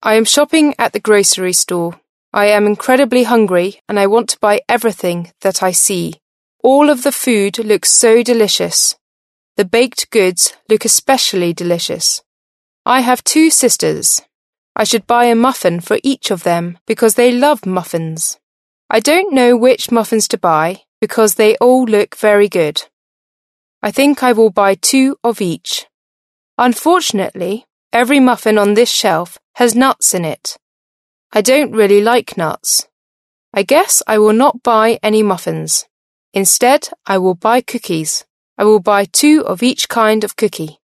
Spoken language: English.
I am shopping at the grocery store. I am incredibly hungry and I want to buy everything that I see. All of the food looks so delicious. The baked goods look especially delicious. I have 2 sisters. I should buy a muffin for each of them because they love muffins. I don't know which muffins to buy because they all look very good. I think I will buy 2 of each. Unfortunately, every muffin on this shelf has nuts in it. I don't really like nuts. I guess I will not buy any muffins. Instead, I will buy cookies. I will buy 2 of each kind of cookie.